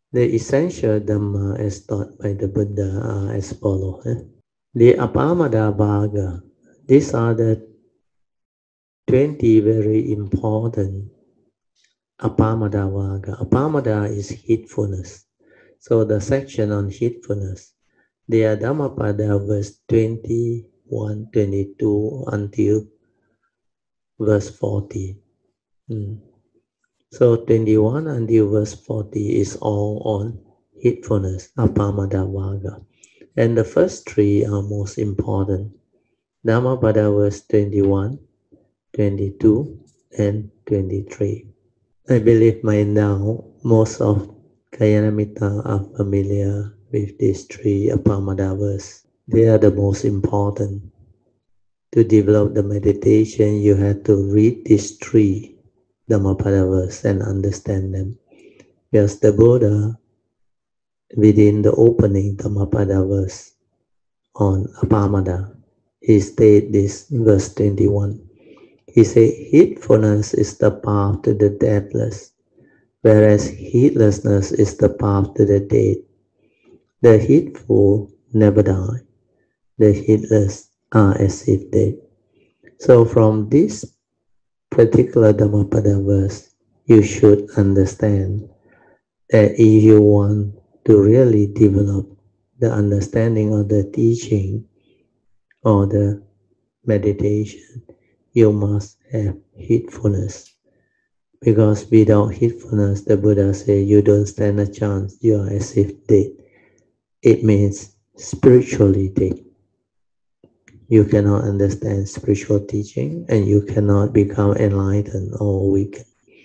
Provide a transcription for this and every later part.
The essential Dhamma as taught by the Buddha are as follows. The Apamada Vaga. These are the 20 very important Apamada Vaga. Apamada is heedfulness. So the section on heedfulness, they are Dhammapada verse 21, 22 until verse 40. So 21 until verse 40 is all on heedfulness, Apamada Vaga. And the first three are most important. Dhammapada verse 21, 22, and 23. I believe by now most of Kayanamitta are familiar with these three Apamada verses. They are the most important. To develop the meditation, you have to read these three Dhammapada verses and understand them. Because the Buddha, within the opening Dhammapada verse on Apamada, he stated this verse 21. He said, heedfulness is the path to the deathless, whereas heedlessness is the path to the dead. The heedful never die. The heedless are as if dead. So from this particular Dhammapada verse, you should understand that if you want to really develop the understanding of the teaching or the meditation, you must have heedfulness. Because without heedfulness, the Buddha said, you don't stand a chance, you are as if dead. It means spiritually dead. You cannot understand spiritual teaching and you cannot become enlightened or awakened.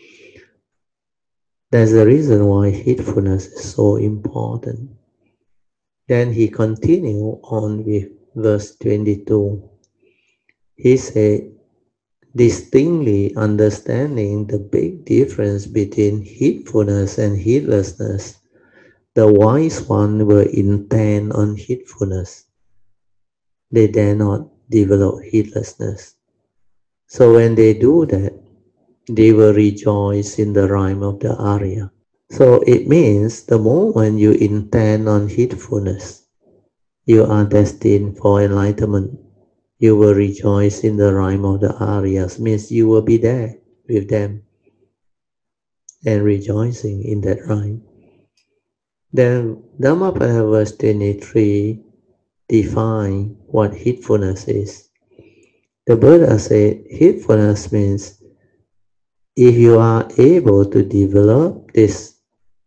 That's the reason why heedfulness is so important. Then he continued on with verse 22. He said, distinctly understanding the big difference between heedfulness and heedlessness, the wise one will intend on heedfulness. They dare not develop heedlessness. So when they do that, they will rejoice in the rhyme of the Arya. So it means the moment you intend on heedfulness, you are destined for enlightenment. You will rejoice in the rhyme of the Aryas, means you will be there with them and rejoicing in that rhyme. Then Dhammapada verse 23 define what heedfulness is. The Buddha said heedfulness means if you are able to develop this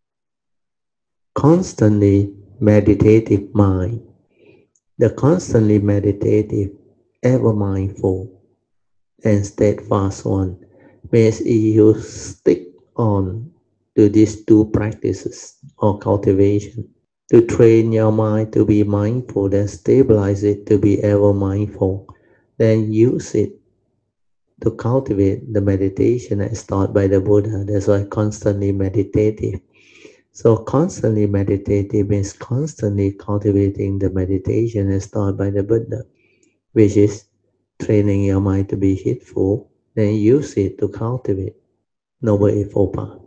constantly meditative mind, the constantly meditative, ever mindful, and steadfast one, means if you stick on to these two practices or cultivation, to train your mind to be mindful, then stabilize it to be ever mindful, then use it to cultivate the meditation as taught by the Buddha. That's why constantly meditative. So constantly meditative means constantly cultivating the meditation as taught by the Buddha, which is training your mind to be heedful, then use it to cultivate Noble Eightfold Path.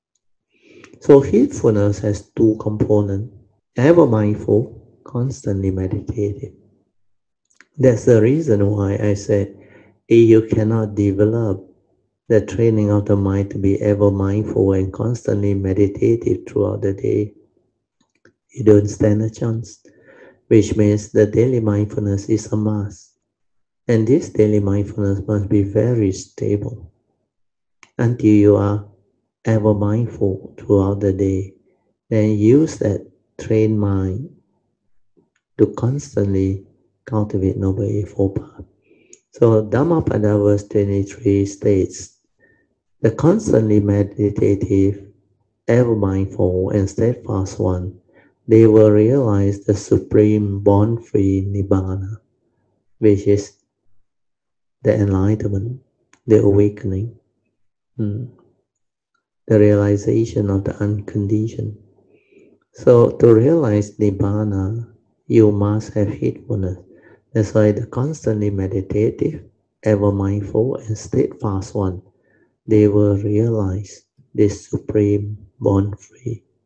So heedfulness has two components, ever mindful, constantly meditative. That's the reason why I said if you cannot develop the training of the mind to be ever mindful and constantly meditative throughout the day, you don't stand a chance, which means the daily mindfulness is a must. And this daily mindfulness must be very stable until you are ever mindful throughout the day. Then use that trained mind to constantly cultivate Noble Eightfold Path. So Dhammapada verse 23 states, the constantly meditative, ever mindful and steadfast one, they will realize the supreme born-free Nibbana, which is the enlightenment, the awakening, the realization of the unconditioned. So to realize Nibbana, you must have heedfulness. That's why the constantly meditative, ever mindful and steadfast one, they will realize this supreme born-free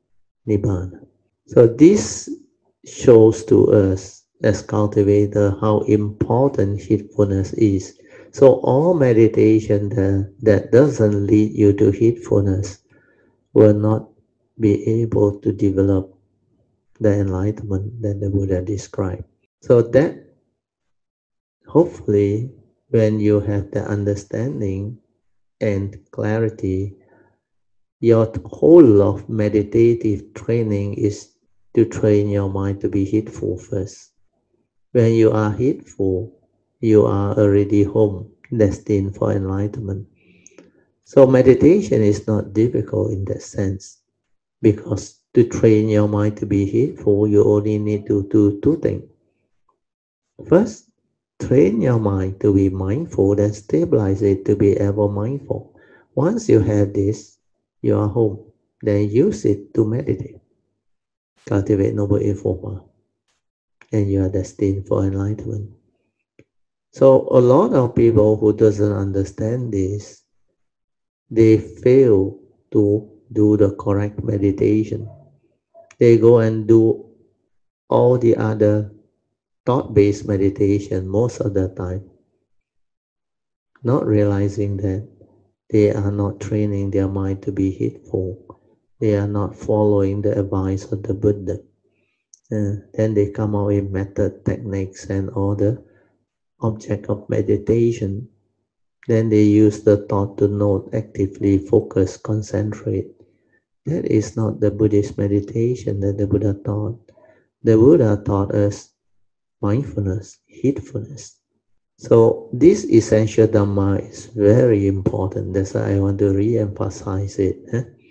Nibbana. So this shows to us as cultivator how important heedfulness is. So all meditation that doesn't lead you to heedfulness will not be able to develop the enlightenment that the Buddha described. So that hopefully when you have the understanding and clarity, your whole of meditative training is to train your mind to be heedful first. When you are heedful, you are already home, destined for enlightenment. So meditation is not difficult in that sense, because to train your mind to be heedful, you only need to do two things. First, train your mind to be mindful, then stabilize it to be ever mindful. Once you have this, you are home. Then use it to meditate. Cultivate noble effort, and you are destined for enlightenment. So a lot of people who doesn't understand this, they fail to do the correct meditation. They go and do all the other thought-based meditation most of the time, not realizing that they are not training their mind to be heedful. They are not following the advice of the Buddha. Then they come out with method, techniques, and all the object of meditation. Then they use the thought to note, actively focus, concentrate. That is not the Buddhist meditation that the Buddha taught. The Buddha taught us mindfulness, heedfulness. So this essential Dhamma is very important. That's why I want to re-emphasize it.